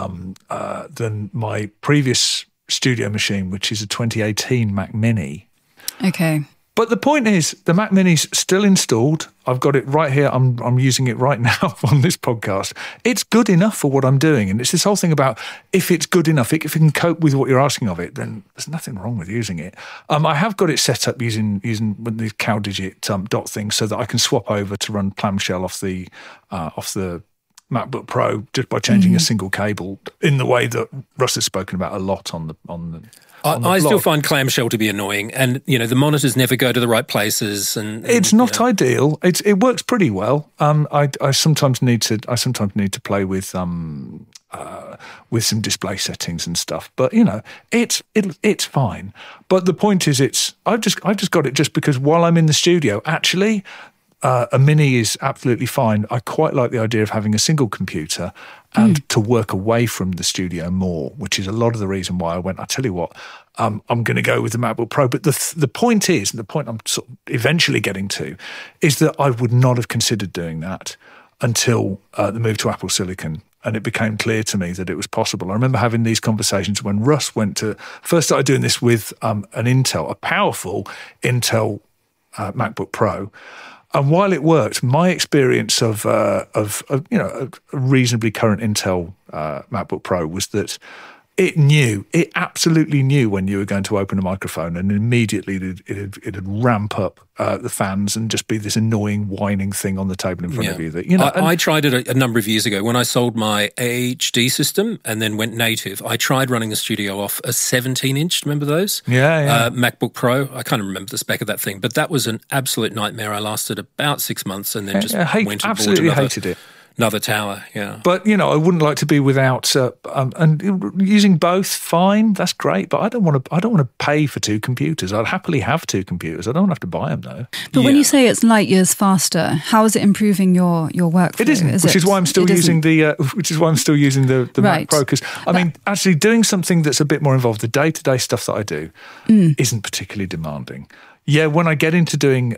my previous studio machine, which is a 2018 Mac Mini. Okay. But the point is, the Mac Mini's still installed. I've got it right here. I'm using it right now on this podcast. It's good enough for what I'm doing. And it's this whole thing about if it's good enough, if it can cope with what you're asking of it, then there's nothing wrong with using it. I have got it set up using these CalDigit dot things so that I can swap over to run clamshell off the MacBook Pro just by changing a single cable in the way that Russ has spoken about a lot on the I still find clamshell to be annoying, and the monitors never go to the right places, and it's not ideal. It works pretty well. I sometimes need to play with some display settings and stuff, but it's fine. But the point is, I've just got it just because while I'm in the studio, actually. A Mini is absolutely fine. I quite like the idea of having a single computer and to work away from the studio more, which is a lot of the reason why I went, I tell you what, I'm going to go with the MacBook Pro. But the point is, and the point I'm sort of eventually getting to, is that I would not have considered doing that until the move to Apple Silicon. And it became clear to me that it was possible. I remember having these conversations when Russ first started doing this with a powerful Intel MacBook Pro. And while it worked, my experience of a reasonably current Intel MacBook Pro was that it absolutely knew when you were going to open a microphone, and immediately it'd ramp up the fans and just be this annoying whining thing on the table in front of you. That I tried it a number of years ago when I sold my AHD system and then went native. I tried running the studio off a 17-inch. Remember those? Yeah. MacBook Pro. I can't remember the spec of that thing, but that was an absolute nightmare. I lasted about 6 months and then went and absolutely hated it. Another tower, yeah. But, I wouldn't like to be without, and using both, fine, that's great, but I don't want to pay for two computers. I'd happily have two computers. I don't have to buy them, though. But when you say it's light years faster, how is it improving your workflow? It isn't, which is why I'm still using the Mac Pro, because, actually doing something that's a bit more involved, the day-to-day stuff that I do, isn't particularly demanding. Yeah, when I get into doing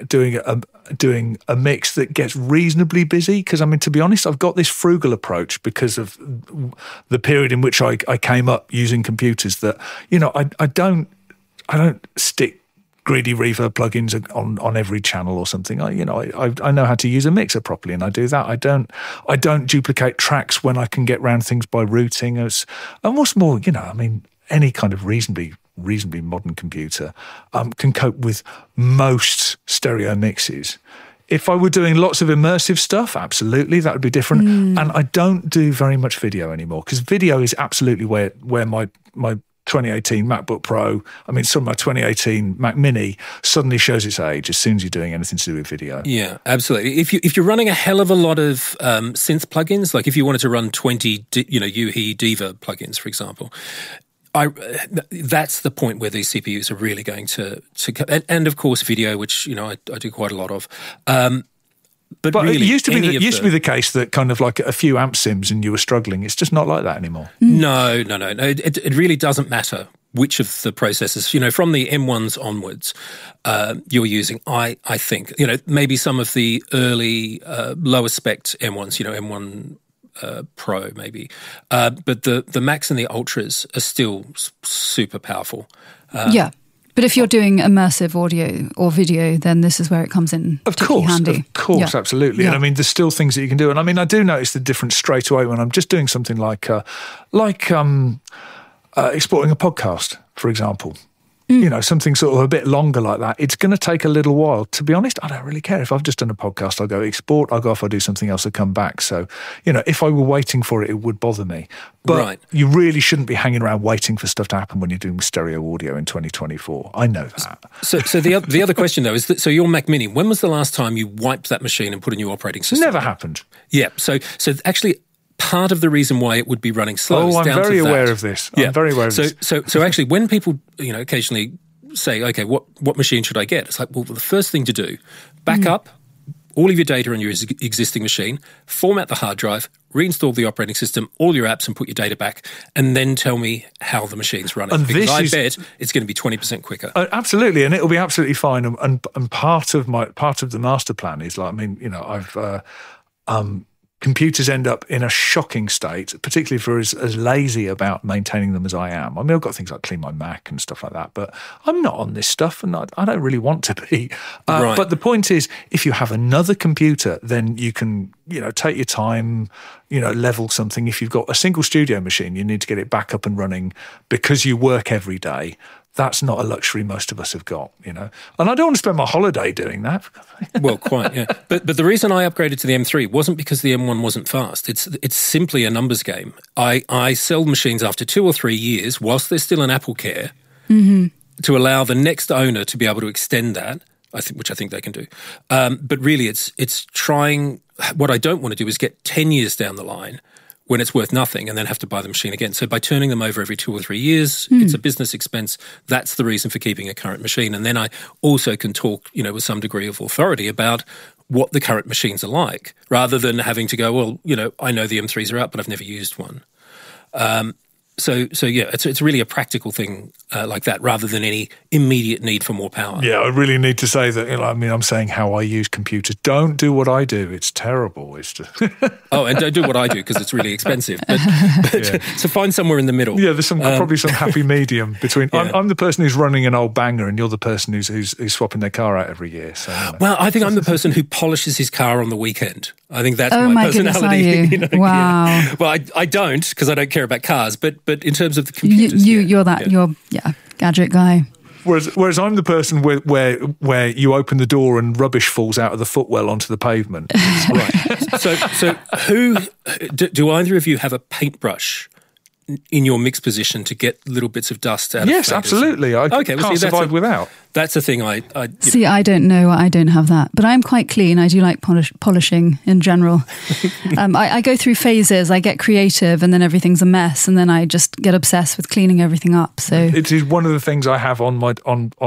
a mix that gets reasonably busy, because to be honest, I've got this frugal approach because of the period in which I came up using computers. That I don't stick greedy reverb plugins on every channel or something. I know how to use a mixer properly, and I do that. I don't duplicate tracks when I can get around things by routing. And what's more, any kind of reasonably modern computer can cope with most stereo mixes. If I were doing lots of immersive stuff, absolutely, that would be different. And I don't do very much video anymore, because video is absolutely where my 2018 MacBook Pro, my 2018 Mac Mini suddenly shows its age as soon as you're doing anything to do with video. Yeah, absolutely. If you're running a hell of a lot of synth plugins, like if you wanted to run 20 UHE Diva plugins, for example, that's the point where these CPUs are really going to and of course video, which I do quite a lot of. But really, it used to be the case that kind of like a few amp sims and you were struggling. It's just not like that anymore. No. It really doesn't matter which of the processors, from the M1s onwards, you're using. I think maybe some of the early lower spec M1s, M1. Pro maybe, but the Macs and the Ultras are still super powerful. But if you're doing immersive audio or video, then this is where it comes in. Of course, absolutely. Yeah. And there's still things that you can do. And I do notice the difference straight away when I'm just doing something like exporting a podcast, for example. something sort of a bit longer like that, it's going to take a little while. To be honest, I don't really care. If I've just done a podcast, I'll go export, I'll go off, I'll do something else, I'll come back. So, if I were waiting for it, it would bother me. But you really shouldn't be hanging around waiting for stuff to happen when you're doing stereo audio in 2024. I know that. So the other question, though, is that, so your Mac Mini, when was the last time you wiped that machine and put a new operating system? Never happened. Yeah. So actually, part of the reason why it would be running slow is down to that. I'm very aware of this. I'm very aware of this. So actually, when people, occasionally say, okay, what machine should I get? It's like, well, the first thing to do, back up all of your data on your existing machine, format the hard drive, reinstall the operating system, all your apps, and put your data back, and then tell me how the machine's running. And because I bet it's going to be 20% quicker. Absolutely, and it'll be absolutely fine. And part of the master plan is computers end up in a shocking state, particularly for as lazy about maintaining them as I am. I mean, I've got things like Clean My Mac and stuff like that, but I'm not on this stuff, and I don't really want to be. But the point is, if you have another computer, then you can, take your time, level something. If you've got a single studio machine, you need to get it back up and running because you work every day. That's not a luxury most of us have got, And I don't want to spend my holiday doing that. Well, quite, yeah. But the reason I upgraded to the M3 wasn't because the M1 wasn't fast. It's simply a numbers game. I sell machines after 2 or 3 years, whilst they're still in Apple Care, to allow the next owner to be able to extend that, which I think they can do. But really, it's trying. What I don't want to do is get 10 years down the line when it's worth nothing and then have to buy the machine again. So by turning them over every 2 or 3 years, it's a business expense. That's the reason for keeping a current machine. And then I also can talk, with some degree of authority about what the current machines are like, rather than having to go, well, I know the M3s are out, but I've never used one. So yeah, it's really a practical thing like that, rather than any immediate need for more power. Yeah, I really need to say that. I'm saying how I use computers. Don't do what I do. It's terrible. It's just and don't do what I do because it's really expensive. But so find somewhere in the middle. Yeah, there's probably some happy medium between. Yeah. I'm the person who's running an old banger, and you're the person who's swapping their car out every year. So, Well, I think I'm the person who polishes his car on the weekend. I think that's my personality. Goodness, are you? Wow. Yeah. Well, I don't, because I don't care about cars. But in terms of the computers, you're gadget guy. Whereas I'm the person where you open the door and rubbish falls out of the footwell onto the pavement. Right. So who do either of you have a paintbrush in your mix position to get little bits of dust out of Yes, absolutely. I can't survive without. That's a thing I see. I don't know. I don't have that, but I'm quite clean. I do like polishing in general. I go through phases. I get creative, and then everything's a mess, and then I just get obsessed with cleaning everything up. So it is one of the things I have on my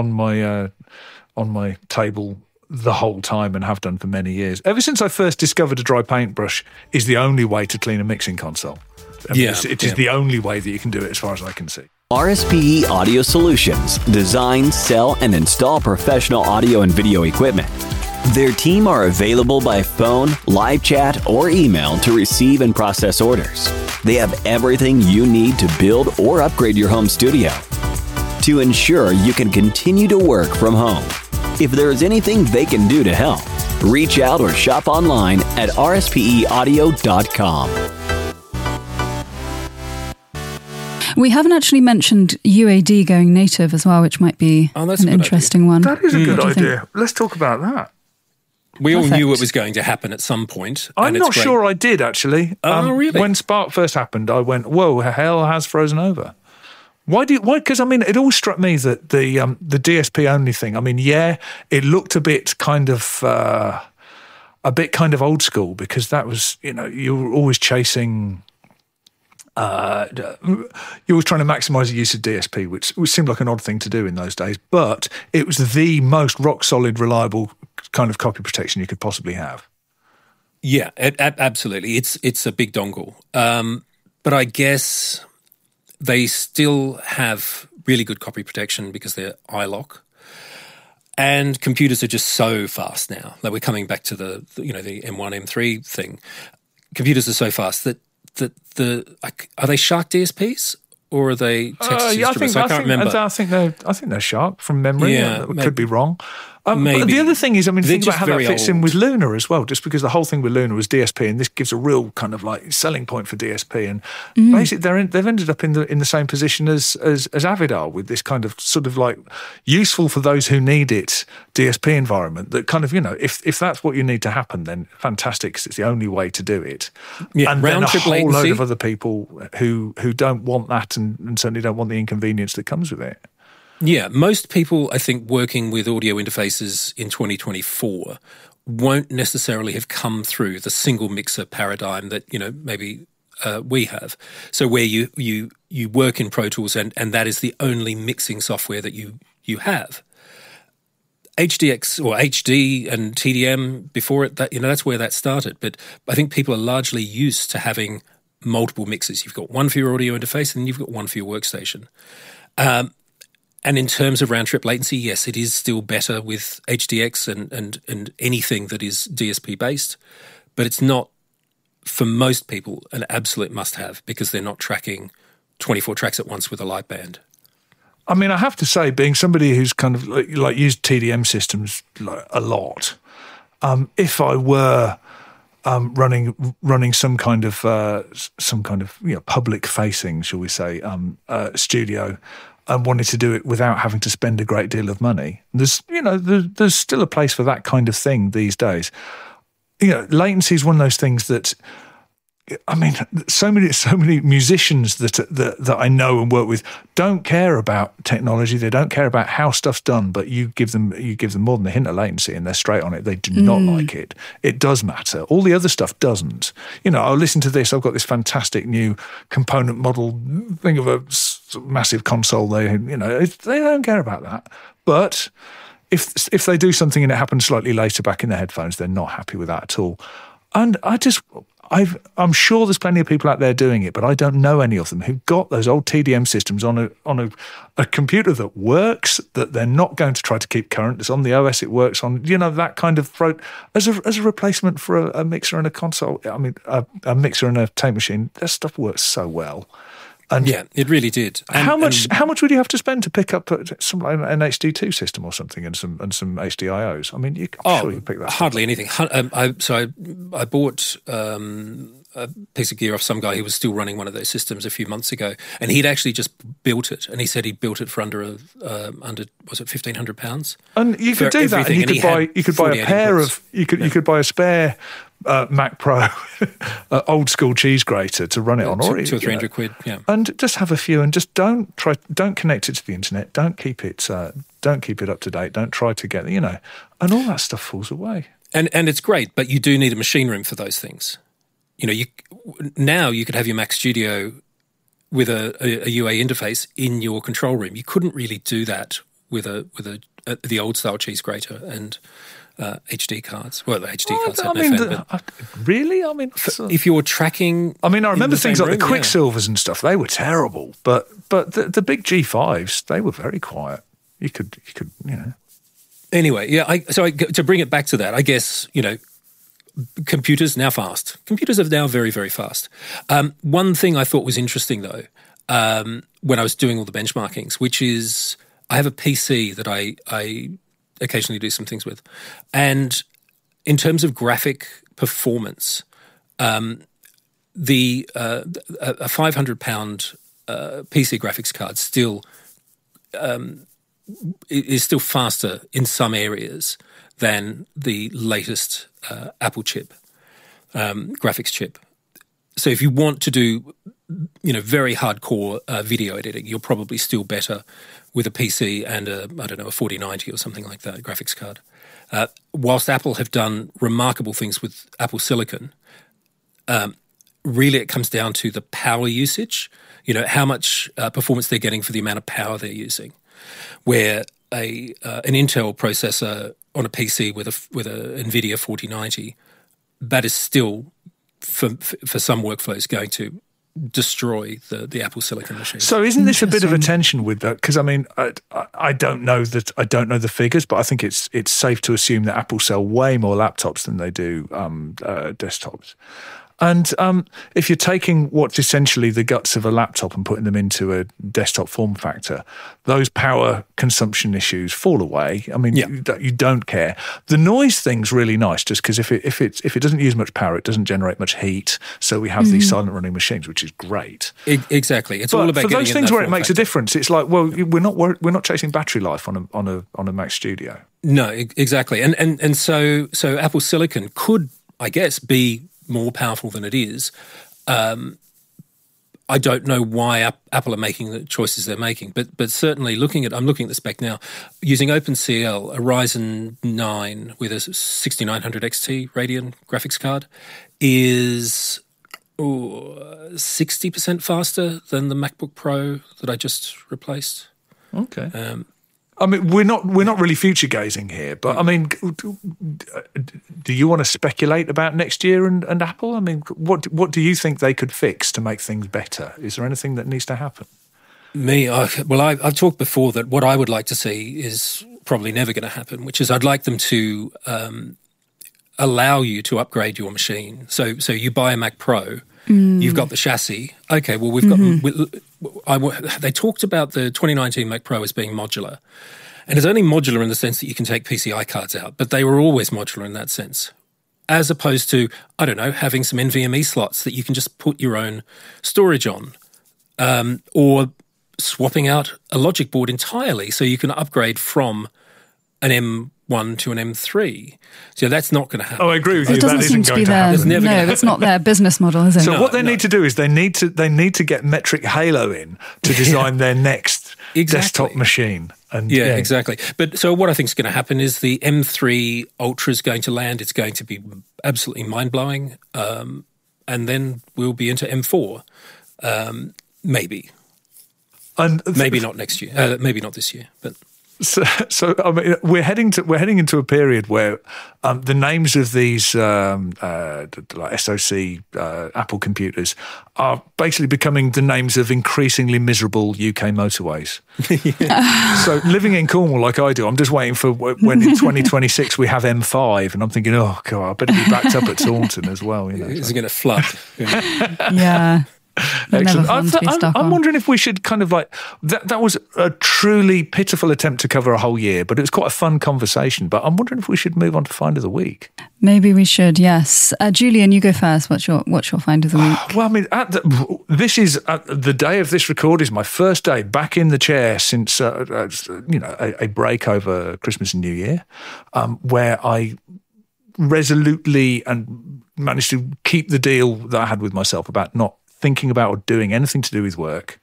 table the whole time, and have done for many years. Ever since I first discovered a dry paintbrush is the only way to clean a mixing console. It is the only way that you can do it, as far as I can see. RSPE Audio Solutions design, sell, and install professional audio and video equipment. Their team are available by phone, live chat, or email to receive and process orders. They have everything you need to build or upgrade your home studio to ensure you can continue to work from home. If there is anything they can do to help, reach out or shop online at rspeaudio.com. We haven't actually mentioned UAD going native as well, which might be an interesting one. That is a good idea. Let's talk about that. We all knew it was going to happen at some point. I'm not sure I did, actually. Really? When Spark first happened, I went, whoa, hell has frozen over. Why? Because it all struck me that the DSP only thing. It looked a bit kind of old school, because that was, you were always chasing. You were trying to maximise the use of DSP, which seemed like an odd thing to do in those days, but it was the most rock solid, reliable kind of copy protection you could possibly have. Yeah, absolutely. It's a big dongle, but I guess they still have really good copy protection because they're iLock, and computers are just so fast now. Like, we're coming back to the M1, M3 thing. Computers are so fast that are they Shark DSPs or are they text instruments? I can't remember. I think they're Shark from memory. Yeah, could be wrong. Maybe. But the other thing is, I mean, They're think about just how that very fits in old. with Luna as well, just because the whole thing with Luna was DSP, and this gives a real kind of like selling point for DSP. And basically, they've ended up in the same position as Avid are, with this kind of sort of like useful for those who need it DSP environment that kind of, you know, if that's what you need to happen, then fantastic, because it's the only way to do it. Yeah, and then a round-trip whole load latency. of other people who don't want that and certainly don't want the inconvenience that comes with it. Yeah, most people, I think, working with audio interfaces in 2024 won't necessarily have come through the single mixer paradigm that, you know, maybe we have. So where you work in Pro Tools and that is the only mixing software that you have. HDX or HD and TDM before it, that, you know, that's where that started. But I think people are largely used to having multiple mixers. You've got one for your audio interface and you've got one for your workstation. And in terms of round-trip latency, yes, it is still better with HDX and anything that is DSP-based, but it's not, for most people, an absolute must-have because they're not tracking 24 tracks at once with a light band. I mean, I have to say, being somebody who's kind of like used TDM systems like a lot, if I were running some kind of you know, public-facing, shall we say, studio, and wanted to do it without having to spend a great deal of money, there's still a place for that kind of thing these days. You know, latency is one of those things that, I mean, so many musicians that I know and work with don't care about technology. They don't care about how stuff's done. But you give them more than a hint of latency, and they're straight on it. They do not like it. It does matter. All the other stuff doesn't. You know, I'll listen to this. I've got this fantastic new component model thing of a massive console. They don't care about that. But if they do something and it happens slightly later back in their headphones, they're not happy with that at all. And I'm sure there's plenty of people out there doing it, but I don't know any of them who've got those old TDM systems on a computer that works, that they're not going to try to keep current. It's on the OS it works on, you know, that kind of as a replacement for a mixer and a console. I mean, a mixer and a tape machine. That stuff works so well. And yeah, it really did. How much would you have to spend to pick up some like an HD2 system or something and some HDIOs? I mean, I'm sure you pick that. Hardly anything. I bought a piece of gear off some guy who was still running one of those systems a few months ago, and he'd actually just built it, and he said he built it for under was it £1,500? And you could do that, and you could buy a pair of you could buy a spare Mac Pro old school cheese grater to run it on, or £200 or £300, yeah. And just have a few, and just don't connect it to the internet. Don't keep it up to date. Don't try to get, you know, and all that stuff falls away. And it's great, but you do need a machine room for those things. You know, now you could have your Mac Studio with a UA interface in your control room. You couldn't really do that with the old style cheese grater and HD cards. Well, the HD cards had no fan, but really? I mean, if you're tracking, I mean, I remember the things same like the room, Quicksilvers and stuff. They were terrible, but the big G5s, they were very quiet. You could, you know. Anyway, yeah. To bring it back to that, I guess, you know, computers now fast. Computers are now very, very fast. One thing I thought was interesting though, when I was doing all the benchmarkings, which is I have a PC that I occasionally do some things with, and in terms of graphic performance, a £500 PC graphics card still is still faster in some areas than the latest Apple chip, graphics chip. So if you want to do, you know, very hardcore video editing, you're probably still better with a PC and a 4090 or something like that, graphics card. Whilst Apple have done remarkable things with Apple Silicon, really it comes down to the power usage, you know, how much performance they're getting for the amount of power they're using. Where an Intel processor on a PC with a NVIDIA 4090, that is still for some workflows going to destroy the Apple Silicon machine. So isn't this a bit of a tension with that? Because I mean, I don't know the figures, but I think it's safe to assume that Apple sell way more laptops than they do desktops. And if you're taking what's essentially the guts of a laptop and putting them into a desktop form factor, those power consumption issues fall away. I mean, you don't care. The noise thing's really nice, just because if it doesn't use much power, it doesn't generate much heat. So we have these silent running machines, which is great. Exactly. It's all about for those things where it makes factor. a difference. It's like, well, we're not chasing battery life on a Mac Studio. No, exactly. And so Apple Silicon could, I guess, be more powerful than it is. I don't know why Apple are making the choices they're making, but certainly I'm looking at the spec now, using OpenCL, a Ryzen 9 with a 6900 XT Radeon graphics card is 60% faster than the MacBook Pro that I just replaced. Okay. I mean, we're not really future gazing here, but I mean, do you want to speculate about next year and Apple? I mean, what do you think they could fix to make things better? Is there anything that needs to happen? I've talked before that what I would like to see is probably never going to happen, which is I'd like them to allow you to upgrade your machine. So you buy a Mac Pro, you've got the chassis. Okay, well we've got. They talked about the 2019 Mac Pro as being modular. And it's only modular in the sense that you can take PCI cards out, but they were always modular in that sense. As opposed to, I don't know, having some NVMe slots that you can just put your own storage on. Or swapping out a logic board entirely so you can upgrade from an M1 to an M3. So that's not going to happen. Oh, I agree with you. It doesn't seem to be their, it's not their business model, is it? So what they need to do is they need to get Metric Halo in to design their next desktop machine. And exactly. But so what I think is going to happen is the M3 Ultra is going to land. It's going to be absolutely mind-blowing. And then we'll be into M4, maybe. And maybe not next year. Maybe not this year, but... So I mean, we're heading into a period where the names of these like SoC Apple computers are basically becoming the names of increasingly miserable UK motorways. So living in Cornwall like I do, I'm just waiting for when in 2026 we have M5, and I'm thinking, oh God, I better be backed up at Taunton as well. You know, is it going to flood? Yeah. Excellent. I'm wondering if we should kind of like that was a truly pitiful attempt to cover a whole year, but it was quite a fun conversation. But I'm wondering if we should move on to Find of the Week. Maybe we should. Yes, Julian, you go first. What's your Find of the Week? Well, I mean, this is the day of this record is my first day back in the chair since a break over Christmas and New Year, where I resolutely and managed to keep the deal that I had with myself about not thinking about or doing anything to do with work,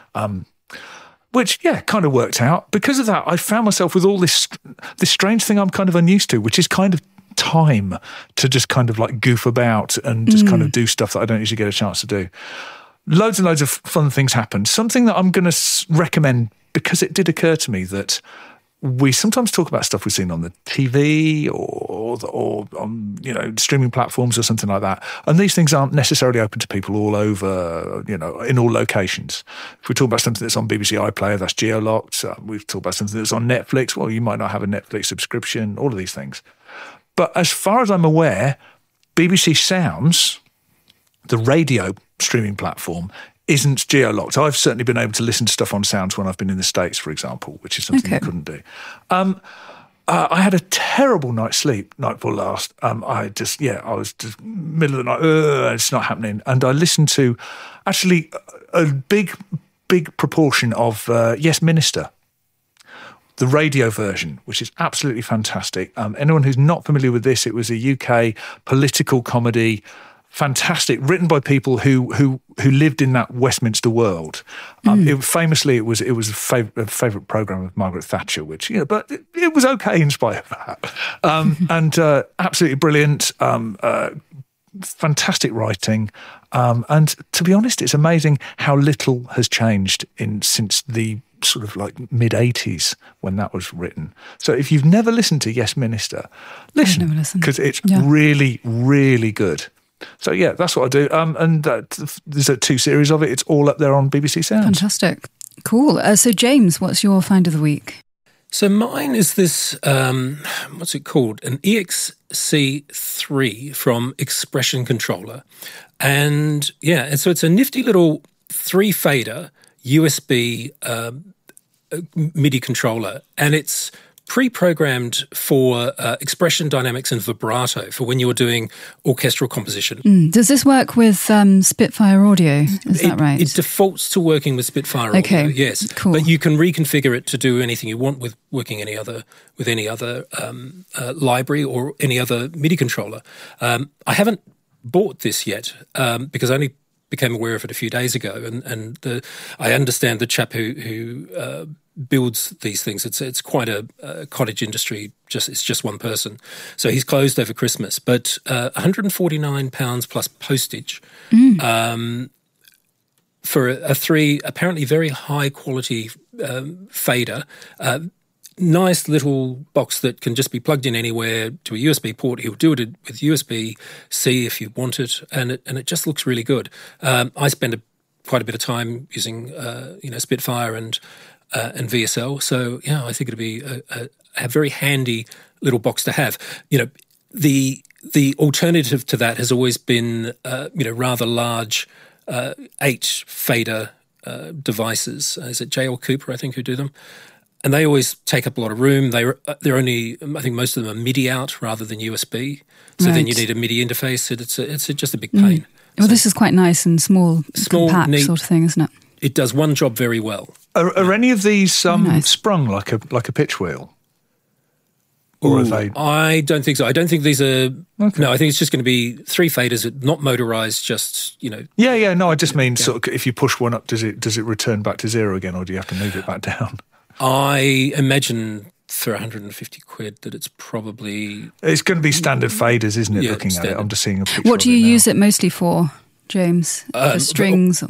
which, kind of worked out. Because of that, I found myself with all this strange thing I'm kind of unused to, which is kind of time to just kind of like goof about and just kind of do stuff that I don't usually get a chance to do. Loads and loads of fun things happened. Something that I'm going to recommend, because it did occur to me that we sometimes talk about stuff we've seen on the TV or on streaming platforms or something like that, and these things aren't necessarily open to people all over, in all locations. If we talk about something that's on BBC iPlayer, that's geo-locked. We've talked about something that's on Netflix. Well, you might not have a Netflix subscription. All of these things. But as far as I'm aware, BBC Sounds, the radio streaming platform, isn't geo-locked. I've certainly been able to listen to stuff on Sounds when I've been in the States, for example, which is something I couldn't do. I had a terrible night's sleep night before last. I was just middle of the night, it's not happening. And I listened to actually a big proportion of Yes Minister, the radio version, which is absolutely fantastic. Anyone who's not familiar with this, it was a UK political comedy, fantastic, written by people who lived in that Westminster world. It was a favourite programme of Margaret Thatcher, which but it was okay in spite of that. And absolutely brilliant, fantastic writing, and to be honest, it's amazing how little has changed since the sort of like mid-80s when that was written. So if you've never listened to Yes Minister, listen, because it's really, really good. So yeah, that's what I do. And there's 2 series of it. It's all up there on BBC Sounds. Fantastic. Cool. So James, what's your find of the week? So mine is this, what's it called? An EXC3 from Expression Controller. And so it's a nifty little 3-fader USB MIDI controller, and it's pre-programmed for expression, dynamics and vibrato for when you're doing orchestral composition. Does this work with Spitfire Audio? Is that right? It defaults to working with Spitfire Audio, yes. Cool. But you can reconfigure it to do anything you want with working with any other library or any other MIDI controller. I haven't bought this yet because I only became aware of it a few days ago, and I understand the chap who builds these things. It's quite a cottage industry. It's just one person, so he's closed over Christmas. But £149 plus postage for a 3 apparently very high quality fader. Nice little box that can just be plugged in anywhere to a USB port. He'll do it with USB-C if you want it, and it just looks really good. I spend quite a bit of time using Spitfire and VSL, so I think it'd be a very handy little box to have. The alternative to that has always been rather large 8-fader devices. Is it JL Cooper, I think, who do them? And they always take up a lot of room. They're only, I think most of them are MIDI out rather than USB. So then you need a MIDI interface. It's just a big pain. Well, this is quite nice and small, compact neat, sort of thing, isn't it? It does one job very well. Are any of these sprung like a pitch wheel? Or are they? I don't think so. I don't think these are. Okay. No, I think it's just going to be 3 faders, not motorized. Just Yeah. No, I just mean sort of if you push one up, does it return back to 0 again, or do you have to move it back down? I imagine for 150 quid that it's probably... It's going to be standard faders, isn't it, looking standard. at it? I'm just seeing a picture. What do you use it mostly for, James? For strings?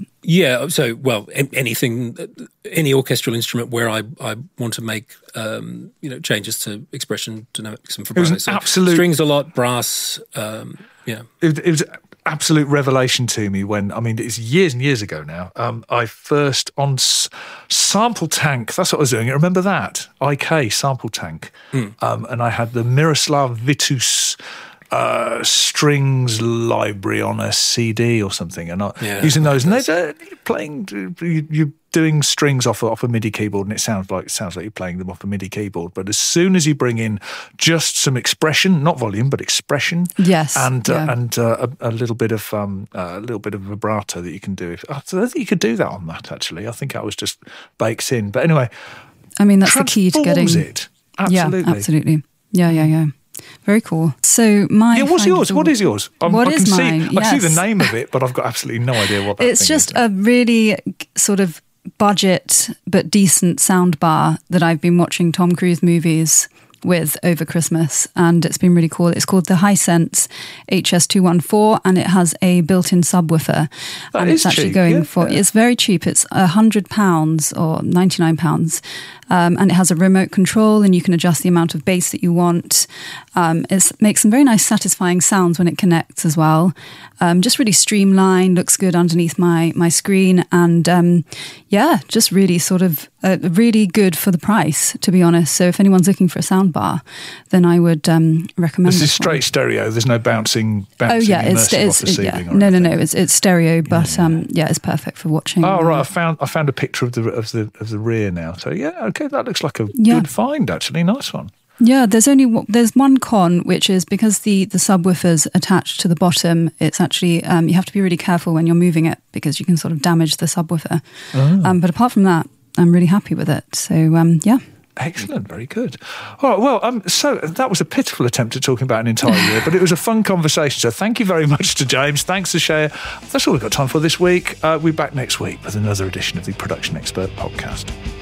Anything, any orchestral instrument where I want to make changes to expression, dynamics and vibrato. It was an absolute... Strings a lot, brass, It was absolute revelation to me when, it's years and years ago now, I first, on Sample Tank, that's what I was doing, remember that? IK, Sample Tank. And I had the Miroslav Vitus strings library on a CD or something, and using those, and they're you're doing strings off a MIDI keyboard, and it sounds like you're playing them off a MIDI keyboard. But as soon as you bring in just some expression, not volume, but expression, and a little bit of vibrato that you can do. I think you could do that on that. Actually, I think I was just baked in. But anyway, that's the key to getting it. Absolutely. Yeah, absolutely. Yeah. Very cool. So what's yours? What is yours? What is mine? I can see the name of it, but I've got absolutely no idea what that It's thing just is. a really sort of budget but decent soundbar that I've been watching Tom Cruise movies with over Christmas, and it's been really cool. It's called the Hisense HS214, and it has a built-in subwoofer. That and is it's actually cheap, going yeah. for it's very cheap. It's £100 or £99. And it has a remote control, and you can adjust the amount of bass that you want. It makes some very nice, satisfying sounds when it connects as well. Just really streamlined, looks good underneath my screen, and just really sort of really good for the price, to be honest. So if anyone's looking for a sound bar, then I would recommend. This is straight stereo. There's no bouncing. It's off the ceiling. No. It's stereo, but it's perfect for watching. Oh right, I found a picture of the rear now. So okay, that looks like a good find actually. Nice one. Yeah, there's one con, which is because the subwoofer's attached to the bottom. It's actually you have to be really careful when you're moving it because you can sort of damage the subwoofer. But apart from that, I'm really happy with it. So Excellent, very good. All right, well, so that was a pitiful attempt at talking about an entire year, but it was a fun conversation. So thank you very much to James. Thanks to Shea. That's all we've got time for this week. We'll be back next week with another edition of the Production Expert Podcast.